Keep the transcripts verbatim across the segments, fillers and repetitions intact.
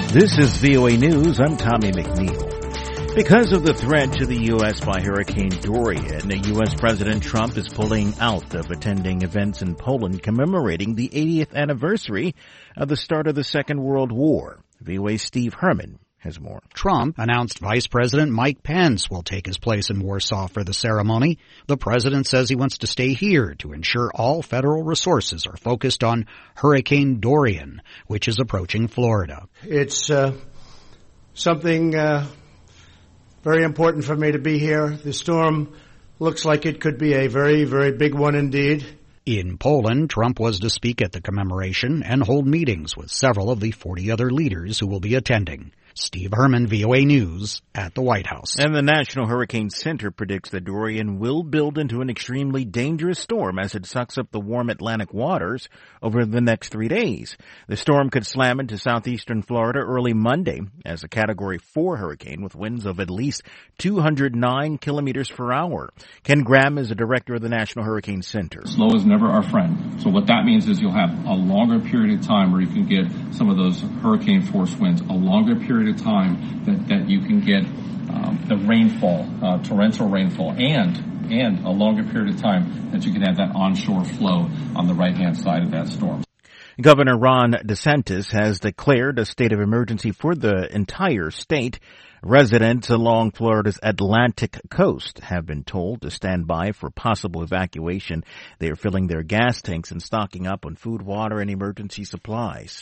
This is V O A News. I'm Tommy McNeil. Because of the threat to the U S by Hurricane Dorian, U S President Trump is pulling out of attending events in Poland commemorating the eightieth anniversary of the start of the Second World War. V O A's Steve Herman has more. Trump announced Vice President Mike Pence will take his place in Warsaw for the ceremony. The president says he wants to stay here to ensure all federal resources are focused on Hurricane Dorian, which is approaching Florida. It's uh, something uh, very important for me to be here. The storm looks like it could be a very, very big one indeed. In Poland, Trump was to speak at the commemoration and hold meetings with several of the forty other leaders who will be attending. Steve Herman, V O A News, at the White House. And the National Hurricane Center predicts that Dorian will build into an extremely dangerous storm as it sucks up the warm Atlantic waters over the next three days. The storm could slam into southeastern Florida early Monday as a Category four hurricane with winds of at least two hundred nine kilometers per hour. Ken Graham is the director of the National Hurricane Center. Slow is never our friend. So what that means is you'll have a longer period of time where you can get some of those hurricane force winds, a longer period of time that, that you can get um, the rainfall, uh, torrential rainfall, and and a longer period of time that you can have that onshore flow on the right-hand side of that storm. Governor Ron DeSantis has declared a state of emergency for the entire state. Residents along Florida's Atlantic coast have been told to stand by for possible evacuation. They are filling their gas tanks and stocking up on food, water, and emergency supplies.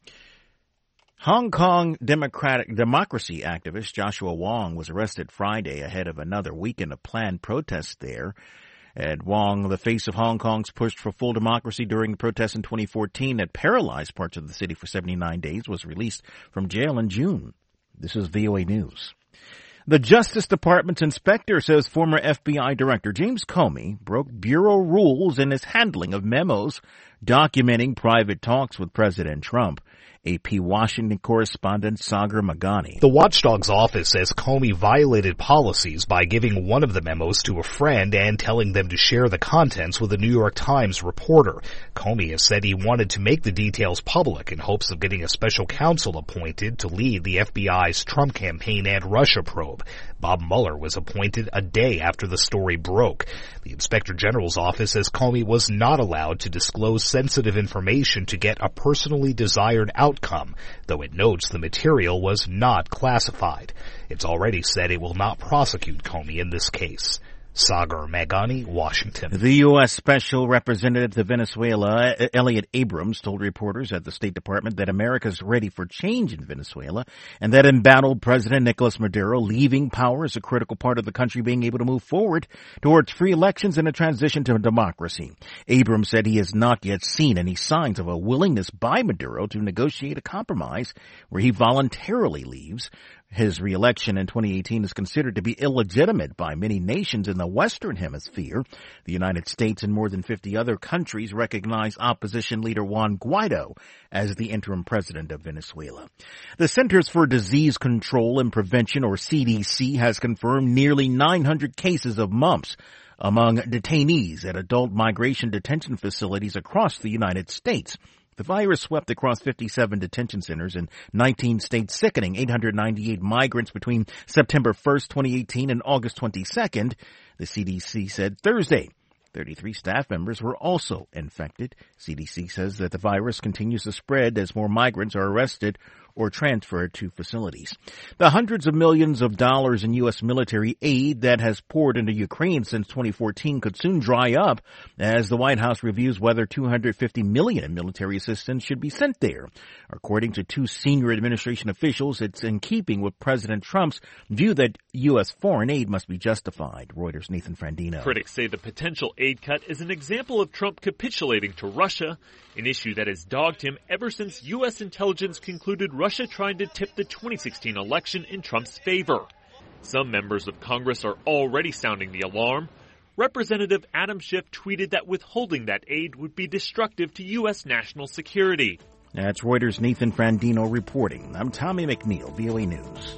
Hong Kong Democratic democracy activist Joshua Wong was arrested Friday ahead of another weekend of planned protests there. Ed Wong, the face of Hong Kong's push for full democracy during the protests in twenty fourteen that paralyzed parts of the city for seventy-nine days, was released from jail in June. This is V O A News. The Justice Department's inspector says former F B I Director James Comey broke bureau rules in his handling of memos documenting private talks with President Trump. A P Washington correspondent Sagar Magani. The watchdog's office says Comey violated policies by giving one of the memos to a friend and telling them to share the contents with a New York Times reporter. Comey has said he wanted to make the details public in hopes of getting a special counsel appointed to lead the F B I's Trump campaign and Russia probe. Bob Mueller was appointed a day after the story broke. The Inspector General's office says Comey was not allowed to disclose sensitive information to get a personally desired outcome, though it notes the material was not classified. It's already said it will not prosecute Comey in this case. Sagar Magani, Washington. The U S Special Representative to Venezuela, Elliot Abrams, told reporters at the State Department that America's ready for change in Venezuela and that embattled President Nicolas Maduro leaving power is a critical part of the country being able to move forward towards free elections and a transition to democracy. Abrams said he has not yet seen any signs of a willingness by Maduro to negotiate a compromise where he voluntarily leaves. His reelection in twenty eighteen is considered to be illegitimate by many nations in the Western Hemisphere. The United States and more than fifty other countries recognize opposition leader Juan Guaido as the interim president of Venezuela. The Centers for Disease Control and Prevention, or C D C, has confirmed nearly nine hundred cases of mumps among detainees at adult migration detention facilities across the United States. The virus swept across fifty-seven detention centers in nineteen states, sickening eight hundred ninety-eight migrants between September first, twenty eighteen and August twenty-second, the C D C said Thursday. thirty-three staff members were also infected. C D C says that the virus continues to spread as more migrants are arrested or transferred to facilities. The hundreds of millions of dollars in U S military aid that has poured into Ukraine since twenty fourteen could soon dry up as the White House reviews whether two hundred fifty million dollars in military assistance should be sent there. According to two senior administration officials, it's in keeping with President Trump's view that U S foreign aid must be justified. Reuters' Nathan Frandino. Critics say the potential aid cut is an example of Trump capitulating to Russia, an issue that has dogged him ever since U S intelligence concluded Russia tried to tip the twenty sixteen election in Trump's favor. Some members of Congress are already sounding the alarm. Representative Adam Schiff tweeted that withholding that aid would be destructive to U S national security. That's Reuters' Nathan Frandino reporting. I'm Tommy McNeil, V O A News.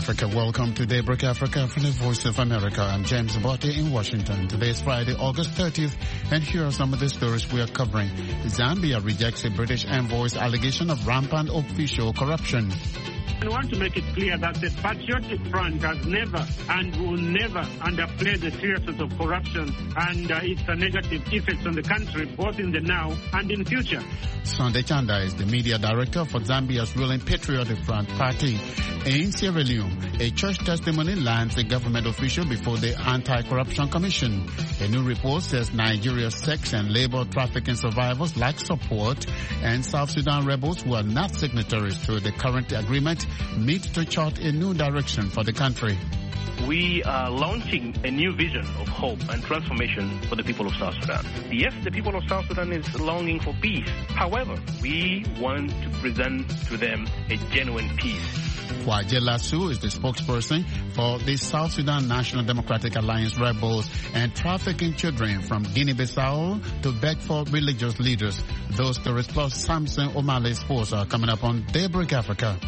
Africa. Welcome to Daybreak Africa from the Voice of America. I'm James Abbate in Washington. Today is Friday, August thirtieth, and here are some of the stories we are covering. Zambia rejects a British envoy's allegation of rampant official corruption. I want to make it clear that the Patriotic Front has never and will never underplay the seriousness of corruption and uh, its uh, negative effects on the country, both in the now and in future. Sunday Chanda is the media director for Zambia's ruling Patriotic Front party. In Sierra Leone, a church testimony lands a government official before the Anti-Corruption Commission. A new report says Nigeria's sex and labor trafficking survivors lack support, and South Sudan rebels who are not signatories to the current agreement meet to chart a new direction for the country. We are launching a new vision of hope and transformation for the people of South Sudan. Yes, the people of South Sudan is longing for peace. However, we want to present to them a genuine peace. Kwaje Lasso is the spokesperson for the South Sudan National Democratic Alliance rebels and trafficking children from Guinea-Bissau to beg for religious leaders. Those stories plus Samson O'Malley's force are coming up on Daybreak Africa.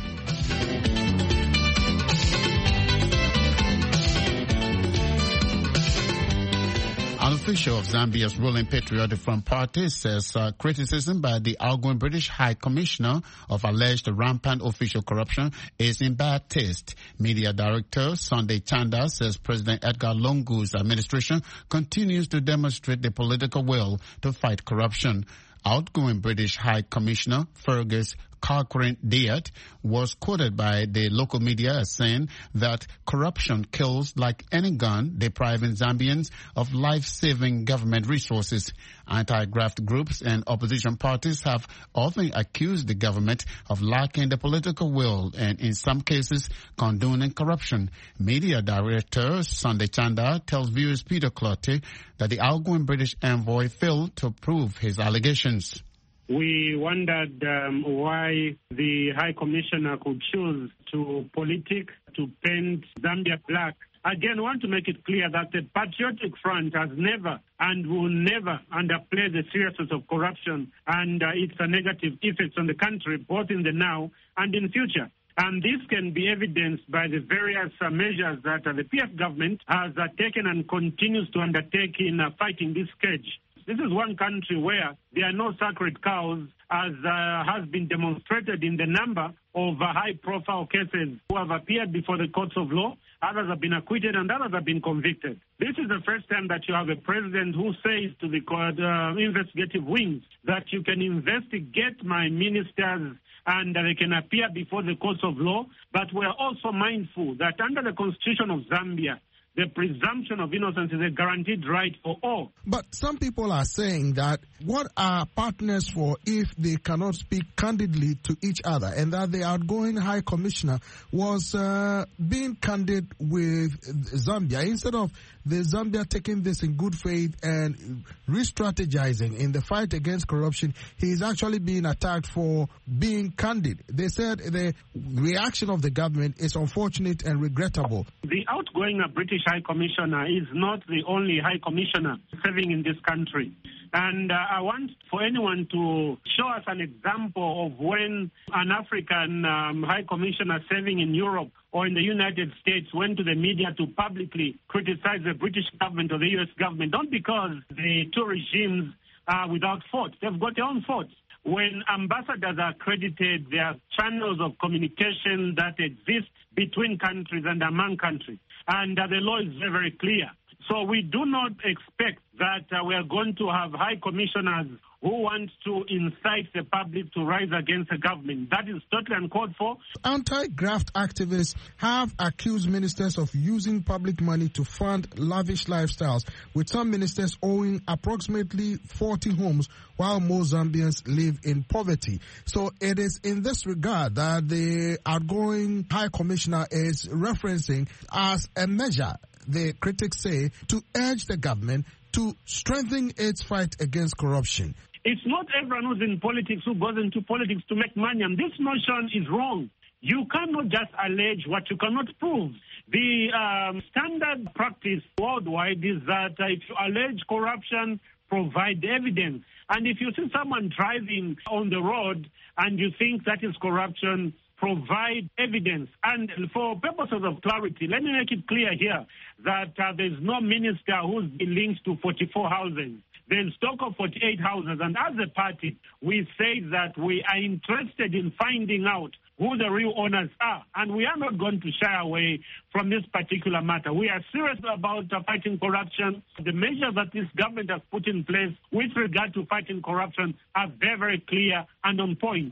An official of Zambia's ruling Patriotic Front party says uh, criticism by the outgoing British High Commissioner of alleged rampant official corruption is in bad taste. Media director Sunday Chanda says President Edgar Lungu's administration continues to demonstrate the political will to fight corruption. Outgoing British High Commissioner Fergus Cochrane Diat was quoted by the local media as saying that corruption kills like any gun, depriving Zambians of life-saving government resources. Anti-graft groups and opposition parties have often accused the government of lacking the political will and, in some cases, condoning corruption. Media director Sunday Chanda tells viewers Peter Clottey that the outgoing British envoy failed to prove his allegations. We wondered um, why the High Commissioner could choose to politic, to paint Zambia black. Again, I want to make it clear that the Patriotic Front has never and will never underplay the seriousness of corruption and uh, its uh, negative effects on the country, both in the now and in future. And this can be evidenced by the various uh, measures that uh, the P F government has uh, taken and continues to undertake in uh, fighting this scourge. This is one country where there are no sacred cows, as uh, has been demonstrated in the number of uh, high-profile cases who have appeared before the courts of law. Others have been acquitted and others have been convicted. This is the first time that you have a president who says to the uh, investigative wings that you can investigate my ministers and uh, they can appear before the courts of law. But we're also mindful that under the Constitution of Zambia, the presumption of innocence is a guaranteed right for all. But some people are saying that what are partners for if they cannot speak candidly to each other, and that the outgoing High Commissioner was uh, being candid with Zambia instead of the Zambia taking this in good faith and re-strategizing in the fight against corruption. He is actually being attacked for being candid. They said the reaction of the government is unfortunate and regrettable. The outgoing British High Commissioner is not the only High Commissioner serving in this country. And uh, I want for anyone to show us an example of when an African um, High Commissioner serving in Europe or in the United States went to the media to publicly criticize the British government or the U S government, not because the two regimes are without fault. They've got their own faults. When ambassadors are accredited, there are channels of communication that exist between countries and among countries. And uh, the law is very, very clear. So we do not expect that uh, we are going to have high commissioners who want to incite the public to rise against the government. That is totally uncalled for. Anti-graft activists have accused ministers of using public money to fund lavish lifestyles, with some ministers owning approximately forty homes while most Zambians live in poverty. So it is in this regard that the outgoing High Commissioner is referencing as a measure, the critics say, to urge the government to strengthen its fight against corruption. It's not everyone who's in politics who goes into politics to make money, and this notion is wrong. You cannot just allege what you cannot prove. The um, standard practice worldwide is that uh, if you allege corruption, provide evidence. And if you see someone driving on the road and you think that is corruption, provide evidence. And for purposes of clarity, let me make it clear here that uh, there's no minister who's been linked to forty-four houses. There's stock of forty-eight houses. And as a party, we say that we are interested in finding out who the real owners are. And we are not going to shy away from this particular matter. We are serious about uh, fighting corruption. The measures that this government has put in place with regard to fighting corruption are very, very clear and on point.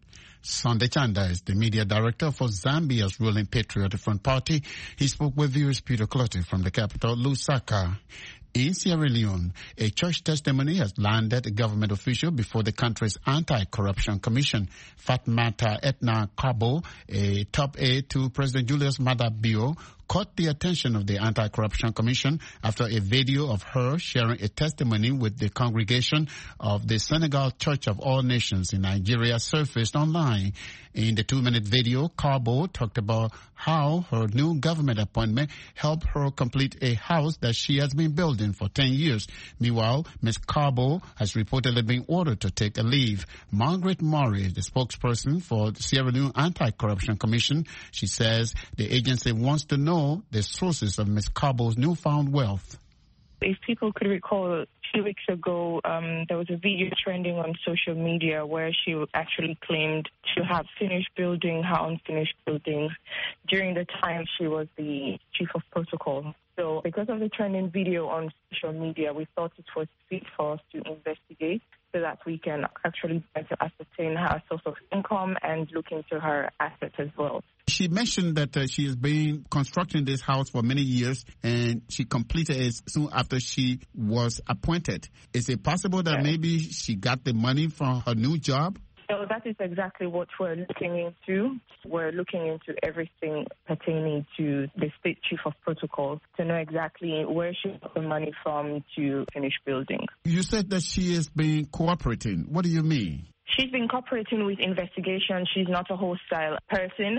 Sunday Chanda is the media director for Zambia's ruling Patriotic Front Party. He spoke with viewers Peter Clottey from the capital, Lusaka. In Sierra Leone, a church testimony has landed a government official before the country's Anti-Corruption Commission. Fatmata Etna Kabo, a top aide to President Julius Maada Bio, caught the attention of the Anti-Corruption Commission after a video of her sharing a testimony with the congregation of the Senegal Church of All Nations in Nigeria surfaced online. In the two-minute video, Kabo talked about how her new government appointment helped her complete a house that she has been building for ten years. Meanwhile, Miz Kabo has reportedly been ordered to take a leave. Margaret Murray, the spokesperson for the Sierra Leone Anti-Corruption Commission, she says the agency wants to know the sources of Miz Kabo's newfound wealth. If people could recall, two weeks ago, um, there was a video trending on social media where she actually claimed to have finished building her unfinished building during the time she was the chief of protocol. So because of the trending video on social media, we thought it was fit for us to investigate so that we can actually better ascertain her source of income and look into her assets as well. She mentioned that uh, she has been constructing this house for many years and she completed it soon after she was appointed. Is it possible that yes. maybe she got the money from her new job? So that is exactly what we're looking into. We're looking into everything pertaining to the state chief of protocol to know exactly where she got the money from to finish building. You said that she has been cooperating. What do you mean? She's been cooperating with investigation. She's not a hostile person.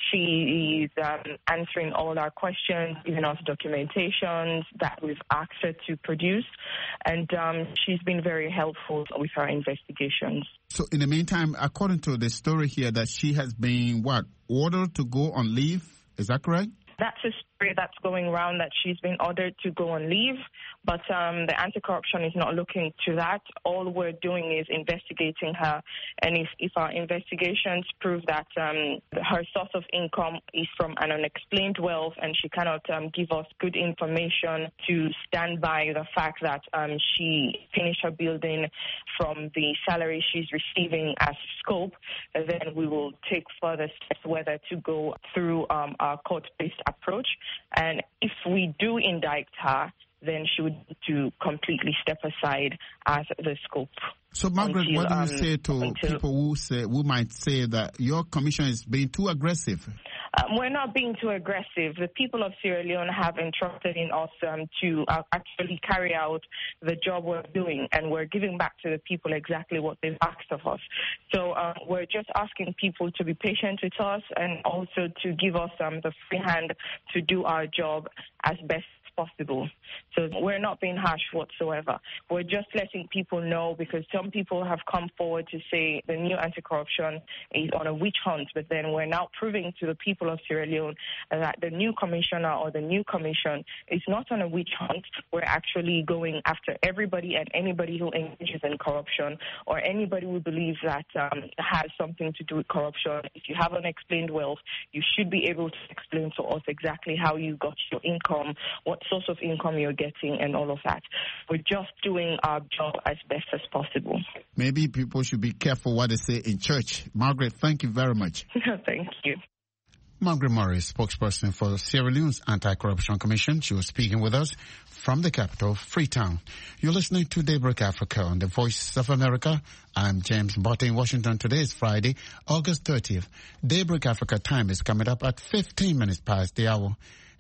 She is um, answering all our questions, giving us documentations that we've asked her to produce, and um, she's been very helpful with our investigations. So in the meantime, according to the story here, that she has been, what, ordered to go on leave? Is that correct? That's a story that's going around, that she's been ordered to go on leave, but um, the anti-corruption is not looking to that. All we're doing is investigating her, and if, if our investigations prove that um, her source of income is from an unexplained wealth and she cannot um, give us good information to stand by the fact that um, she finished her building from the salary she's receiving as scope, then we will take further steps whether to go through um, our court-based approach. And if we do indict her, then she would need to completely step aside as the scope. So, Margaret, until, what do you um, say to until, people who say, who might say that your commission is being too aggressive? Um, we're not being too aggressive. The people of Sierra Leone have entrusted in us um, to uh, actually carry out the job we're doing, and we're giving back to the people exactly what they've asked of us. So uh, we're just asking people to be patient with us and also to give us um, the free hand to do our job as best possible. So we're not being harsh whatsoever. We're just letting people know, because some people have come forward to say the new anti-corruption is on a witch hunt, but then we're now proving to the people of Sierra Leone that the new commissioner or the new commission is not on a witch hunt. We're actually going after everybody and anybody who engages in corruption or anybody who believes that um, has something to do with corruption. If you have unexplained wealth, you should be able to explain to us exactly how you got your income, what source of income you're getting, and all of that. We're just doing our job as best as possible. Maybe people should be careful what they say in church. Margaret, thank you very much. Thank you. Margaret Murray, spokesperson for Sierra Leone's Anti-Corruption Commission. She was speaking with us from the capital, Freetown. You're listening to Daybreak Africa on the Voice of America. I'm James Botte in Washington. Today is Friday, August thirtieth. Daybreak Africa time is coming up at fifteen minutes past the hour.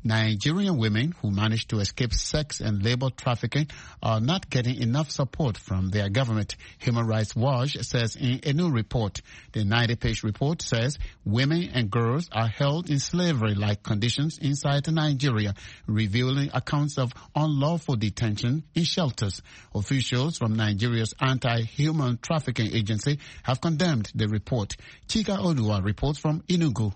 Nigerian women who managed to escape sex and labor trafficking are not getting enough support from their government, Human Rights Watch says in a new report. The ninety-page report says women and girls are held in slavery-like conditions inside Nigeria, revealing accounts of unlawful detention in shelters. Officials from Nigeria's anti-human trafficking agency have condemned the report. Chika Odua reports from Enugu.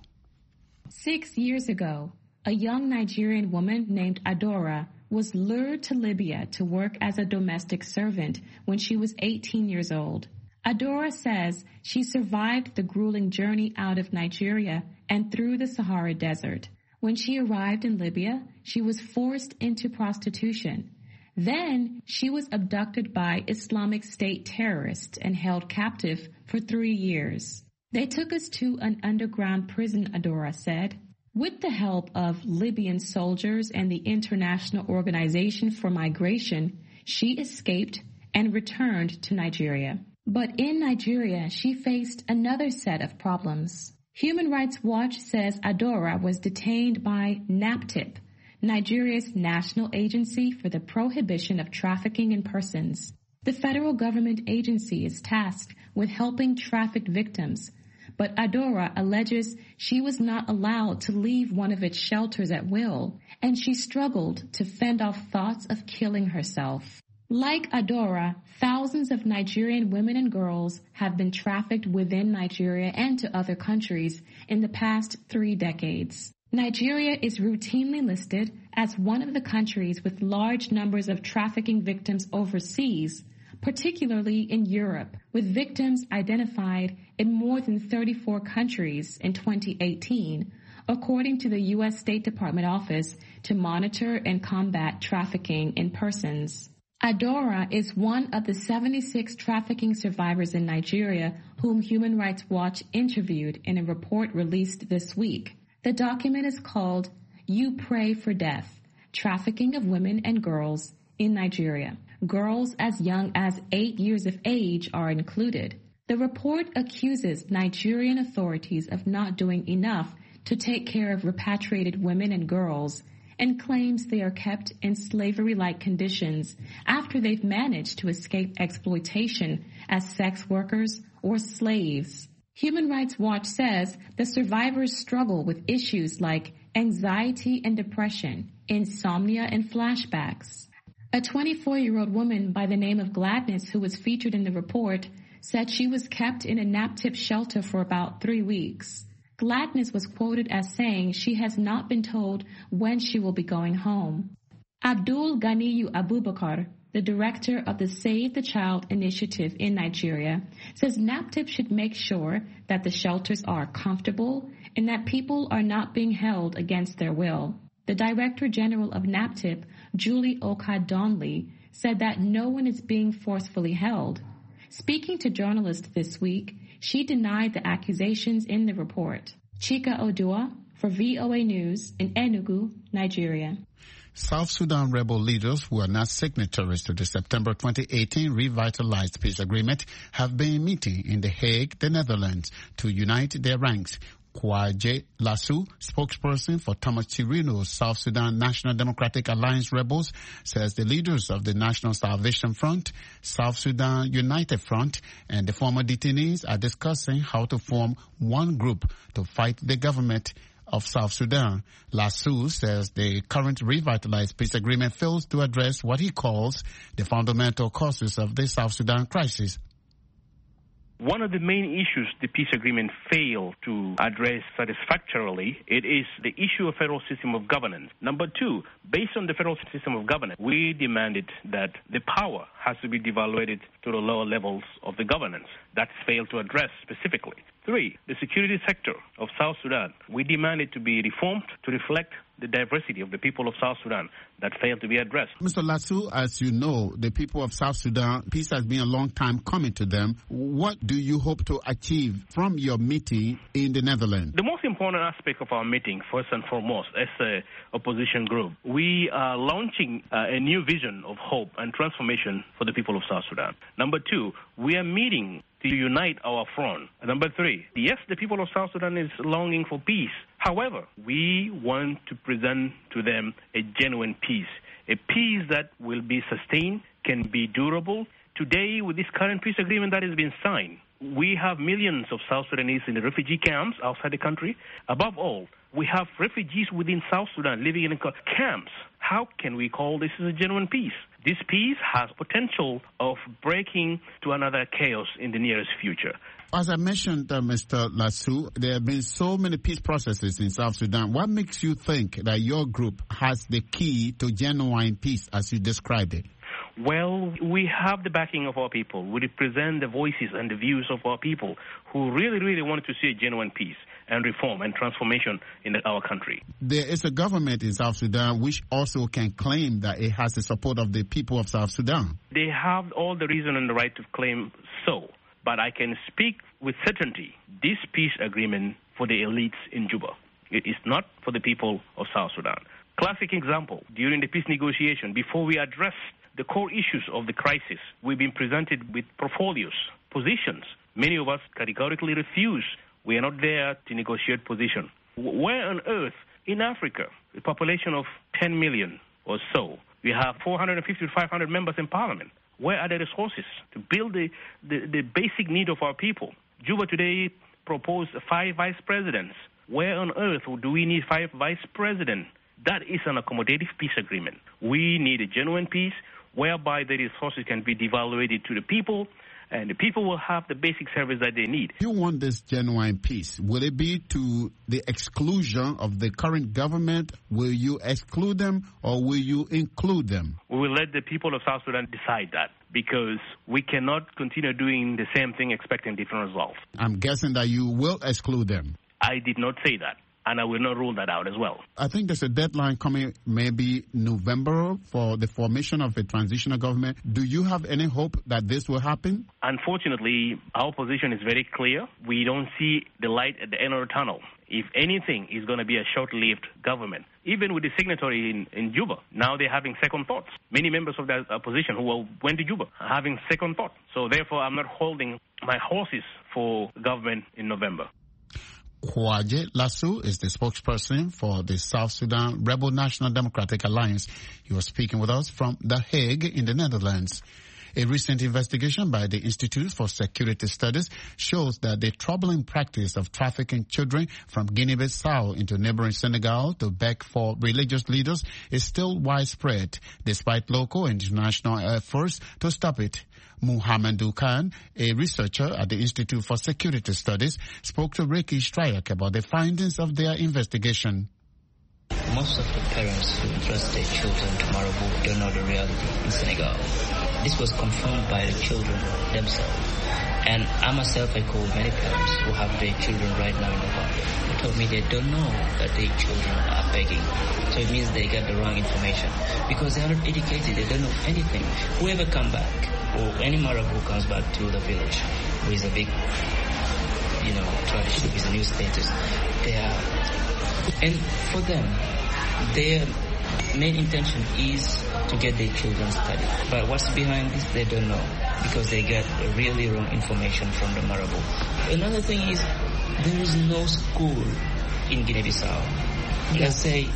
Six years ago, a young Nigerian woman named Adora was lured to Libya to work as a domestic servant when she was eighteen years old. Adora says she survived the grueling journey out of Nigeria and through the Sahara Desert. When she arrived in Libya, she was forced into prostitution. Then she was abducted by Islamic State terrorists and held captive for three years. They took us to an underground prison, Adora said. With the help of Libyan soldiers and the International Organization for Migration, she escaped and returned to Nigeria. But in Nigeria, she faced another set of problems. Human Rights Watch says Adora was detained by NAPTIP, Nigeria's National Agency for the Prohibition of Trafficking in Persons. The federal government agency is tasked with helping trafficked victims, but Adora alleges she was not allowed to leave one of its shelters at will, and she struggled to fend off thoughts of killing herself. Like Adora, thousands of Nigerian women and girls have been trafficked within Nigeria and to other countries in the past three decades. Nigeria is routinely listed as one of the countries with large numbers of trafficking victims overseas, particularly in Europe, with victims identified in more than thirty-four countries in twenty eighteen, according to the U S State Department Office to Monitor and Combat Trafficking in Persons. Adora is one of the seventy-six trafficking survivors in Nigeria whom Human Rights Watch interviewed in a report released this week. The document is called You Pray for Death, Trafficking of Women and Girls in Nigeria. Girls as young as eight years of age are included. The report accuses Nigerian authorities of not doing enough to take care of repatriated women and girls and claims they are kept in slavery-like conditions after they've managed to escape exploitation as sex workers or slaves. Human Rights Watch says the survivors struggle with issues like anxiety and depression, insomnia and flashbacks. A twenty-four-year-old woman by the name of Gladness, who was featured in the report, said she was kept in a NAPTIP shelter for about three weeks. Gladness was quoted as saying she has not been told when she will be going home. Abdul Ganiyu Abubakar, the director of the Save the Child initiative in Nigeria, says NAPTIP should make sure that the shelters are comfortable and that people are not being held against their will. The Director General of NAPTIP, Julie Oka-Donley, said that no one is being forcefully held. Speaking to journalists this week, she denied the accusations in the report. Chika Odua for V O A News in Enugu, Nigeria. South Sudan rebel leaders who are not signatories to the September twenty eighteen revitalized peace agreement have been meeting in The Hague, the Netherlands, to unite their ranks. Kwaje Lasu, spokesperson for Thomas Chirino's South Sudan National Democratic Alliance rebels, says the leaders of the National Salvation Front, South Sudan United Front, and the former detainees are discussing how to form one group to fight the government of South Sudan. Lasu says the current revitalized peace agreement fails to address what he calls the fundamental causes of the South Sudan crisis. One of the main issues the peace agreement failed to address satisfactorily, it is the issue of federal system of governance. Number two, based on the federal system of governance, we demanded that the power has to be devaluated to the lower levels of the governance. That's failed to address specifically. Three, the security sector of South Sudan. We demanded to be reformed to reflect the diversity of the people of South Sudan. That failed to be addressed. Mister Lasu, as you know, the people of South Sudan, peace has been a long time coming to them. What do you hope to achieve from your meeting in the Netherlands? The most important aspect of our meeting, first and foremost, as an opposition group, we are launching uh, a new vision of hope and transformation for the people of South Sudan. Number two, we are meeting to unite our front. Number three, yes, the people of South Sudan is longing for peace. However, we want to present to them a genuine peace, a peace that will be sustained, can be durable. Today, with this current peace agreement that has been signed, we have millions of South Sudanese in the refugee camps outside the country. Above all, we have refugees within South Sudan living in camps. How can we call this a genuine peace? This peace has potential of breaking to another chaos in the nearest future. As I mentioned, uh, Mister Lasso, there have been so many peace processes in South Sudan. What makes you think that your group has the key to genuine peace as you described it? Well, we have the backing of our people. We represent the voices and the views of our people who really, really wanted to see a genuine peace and reform and transformation in our country. There is a government in South Sudan which also can claim that it has the support of the people of South Sudan. They have all the reason and the right to claim so. But I can speak with certainty, this peace agreement for the elites in Juba. It is not for the people of South Sudan. Classic example, during the peace negotiation, before we address the core issues of the crisis, we've been presented with portfolios, positions. Many of us categorically refuse. We are not there to negotiate position. Where on earth in Africa, a population of ten million or so, we have four hundred fifty to five hundred members in parliament. Where are the resources to build the, the, the basic need of our people? Juba today proposed five vice presidents. Where on earth do we need five vice presidents? That is an accommodative peace agreement. We need a genuine peace whereby the resources can be devaluated to the people, and the people will have the basic service that they need. You want this genuine peace. Will it be to the exclusion of the current government? Will you exclude them or will you include them? We will let the people of South Sudan decide that, because we cannot continue doing the same thing expecting different results. I'm guessing that you will exclude them. I did not say that, and I will not rule that out as well. I think there's a deadline coming maybe November for the formation of a transitional government. Do you have any hope that this will happen? Unfortunately, our position is very clear. We don't see the light at the end of the tunnel. If anything, it's going to be a short-lived government. Even with the signatory in, in Juba, now they're having second thoughts. Many members of that opposition who went to Juba are having second thoughts. So therefore, I'm not holding my horses for government in November. Kwaje Lasso is the spokesperson for the South Sudan Rebel National Democratic Alliance. He was speaking with us from The Hague in the Netherlands. A recent investigation by the Institute for Security Studies shows that the troubling practice of trafficking children from Guinea-Bissau into neighboring Senegal to beg for religious leaders is still widespread, despite local and international efforts to stop it. Muhammadu Khan, a researcher at the Institute for Security Studies, spoke to Ricky Stryak about the findings of their investigation. Most of the parents who entrust their children to Marabout don't know the reality in Senegal. This was confirmed by the children themselves. And I myself, I called many parents who have their children right now in the home. They told me they don't know that their children are begging. So it means they got the wrong information. Because they are not educated, they don't know anything. Whoever comes back, or any Marabout comes back to the village, who is a big, you know, tradition, is a new status, they are, and for them, their main intention is to get their children studied. But what's behind this, they don't know, because they get really wrong information from the Marabout. Another thing is, there is no school in Guinea-Bissau. Let's say,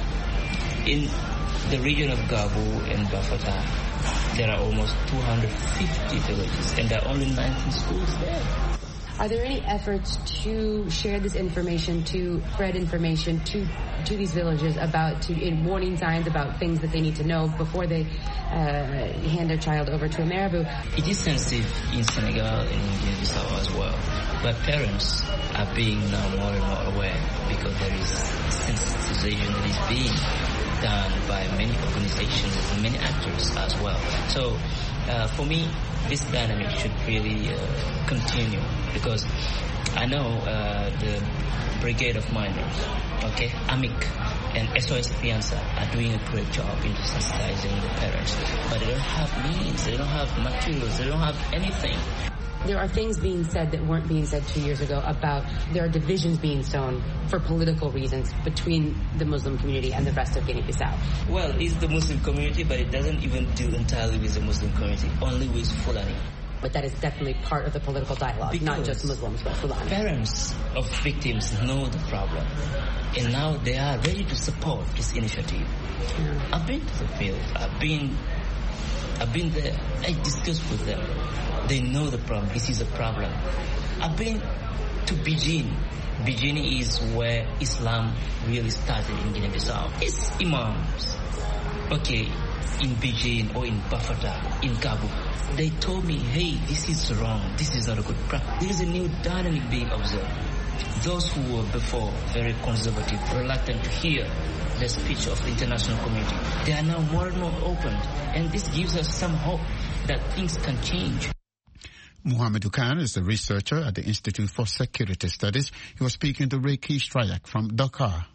in the region of Gabu and Bafata, there are almost two hundred fifty villages, and there are only nineteen schools there. Are there any efforts to share this information, to spread information to to these villages about, to in warning signs about things that they need to know before they uh, hand their child over to a marabout? It is sensitive in Senegal and in Guinea-Bissau as well, but parents are being now more and more aware, because there is sensitization that is being done by many organizations and many actors as well. So uh, for me, this dynamic should really uh, continue, because I know uh, the Brigade of Miners, okay, A M I C and S O S Fianza are doing a great job in sensitizing the parents, but they don't have means, they don't have materials, they don't have anything. There are things being said that weren't being said two years ago about there are divisions being sown for political reasons between the Muslim community and the rest of Guinea-Bissau. Well, it's the Muslim community, but it doesn't even deal entirely with the Muslim community, only with Fulani. but that is definitely part of the political dialogue, because not just Muslims, but Fulani. Parents of victims know the problem, and now they are ready to support this initiative. Yeah. I've been to the field. I've been, I've been there. I discussed with them. They know the problem. This is a problem. I've been to Beijing. Beijing is where Islam really started in Guinea-Bissau. It's imams. Okay, in Beijing or in Bafata, in Kabul. They told me, hey, this is wrong. This is not a good practice. There is a new dynamic being observed. Those who were before very conservative, reluctant to hear the speech of the international community, they are now more and more open. And this gives us some hope that things can change. Muhammad Khan is a researcher at the Institute for Security Studies. He was speaking to Reiki Strayak from Dakar.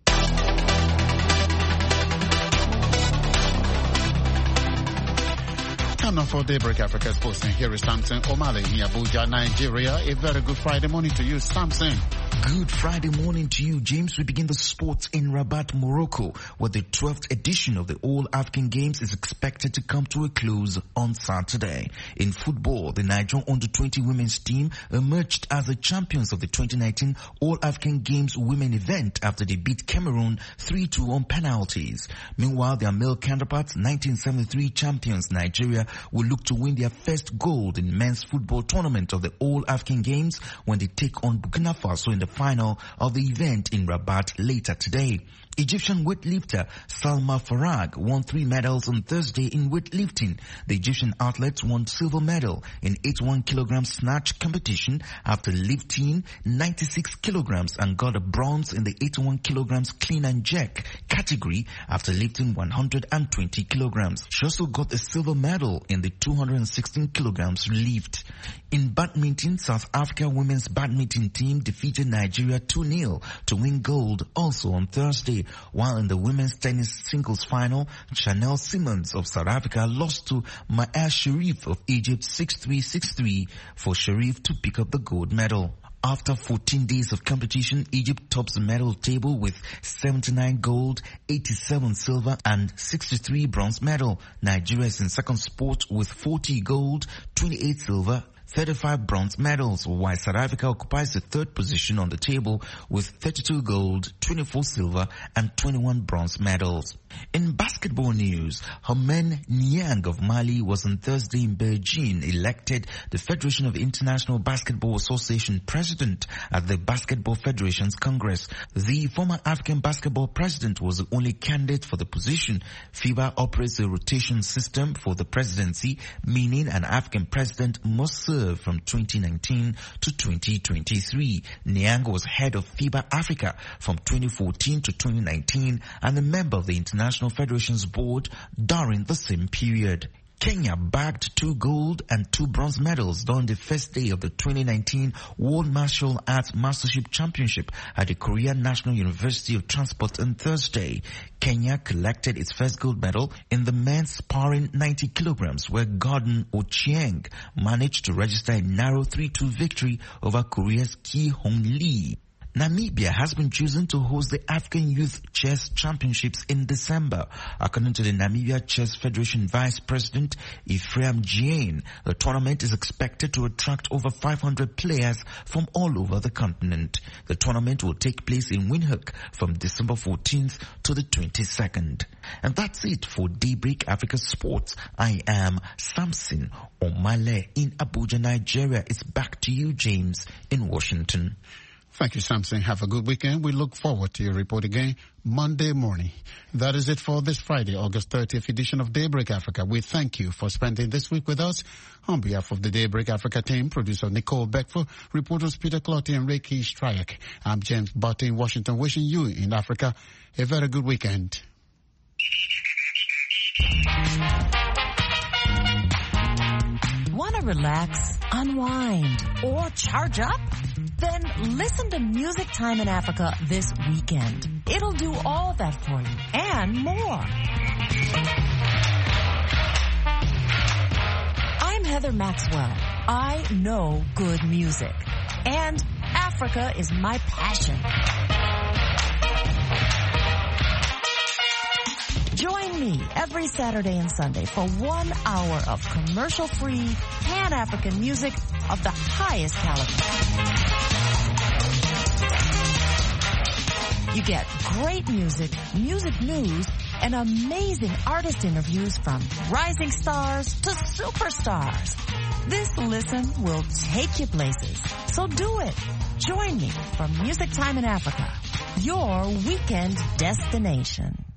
Time now for Daybreak Africa Sports, and here is Samson Omale in Abuja, Nigeria. A very good Friday morning to you, Samson. Good Friday morning to you, James. We begin the sports in Rabat, Morocco, where the twelfth edition of the All-African Games is expected to come to a close on Saturday. In football, the Nigerian under twenty women's team emerged as the champions of the twenty nineteen All-African Games women event after they beat Cameroon three two on penalties. Meanwhile, their male counterparts, nineteen seventy-three champions Nigeria, will look to win their first gold in men's football tournament of the All-African Games when they take on Burkina Faso in the final of the event in Rabat later today. Egyptian weightlifter Salma Farag won three medals on Thursday in weightlifting. The Egyptian athletes won silver medal in eighty-one kilogram snatch competition after lifting ninety-six kilograms and got a bronze in the eighty-one kilograms clean and jerk category after lifting one hundred twenty kilograms. She also got a silver medal in the two hundred sixteen kilograms lift. In badminton, South Africa women's badminton team defeated Nigeria two nil to win gold also on Thursday. While in the women's tennis singles final, Chanel Simmons of South Africa lost to Ma'ar Sharif of Egypt six three six three for Sharif to pick up the gold medal. After fourteen days of competition, Egypt tops the medal table with seventy-nine gold, eighty-seven silver and sixty-three bronze medal. Nigeria is in second spot with forty gold, twenty-eight silver, thirty-five bronze medals, while South Africa occupies the third position on the table with thirty-two gold, twenty-four silver and twenty-one bronze medals. In basketball news, Herman Niang of Mali was on Thursday in Beijing elected the Federation of International Basketball Association president at the Basketball Federation's Congress. The former African basketball president was the only candidate for the position. FIBA operates a rotation system for the presidency, meaning an African president must serve from twenty nineteen to twenty twenty-three. Niang was head of FIBA Africa from twenty fourteen to twenty nineteen and a member of the International National Federation's board during the same period. Kenya bagged two gold and two bronze medals during the first day of the twenty nineteen World Martial Arts Mastership Championship at the Korean National University of Transport on Thursday. Kenya collected its first gold medal in the men's sparring ninety kilograms, where Gordon Ochieng managed to register a narrow three two victory over Korea's Ki Hong Lee. Namibia has been chosen to host the African Youth Chess Championships in December. According to the Namibia Chess Federation Vice President Ephraim Jane, the tournament is expected to attract over five hundred players from all over the continent. The tournament will take place in Windhoek from December fourteenth to the twenty-second. And that's it for Daybreak Africa Sports. I am Samson Omale in Abuja, Nigeria. It's back to you, James, in Washington. Thank you, Samson. Have a good weekend. We look forward to your report again Monday morning. That is it for this Friday, August thirtieth edition of Daybreak Africa. We thank you for spending this week with us. On behalf of the Daybreak Africa team, producer Nicole Beckford, reporters Peter Clotty and Reiki Strayak, I'm James Barty in Washington, wishing you in Africa a very good weekend. Want to relax, unwind, or charge up? Then listen to Music Time in Africa this weekend. It'll do all that for you and more. I'm Heather Maxwell. I know good music. And Africa is my passion. Join me every Saturday and Sunday for one hour of commercial-free, Pan-African music of the highest caliber. You get great music, music news, and amazing artist interviews from rising stars to superstars. This listen will take you places. So do it. Join me for Music Time in Africa, your weekend destination.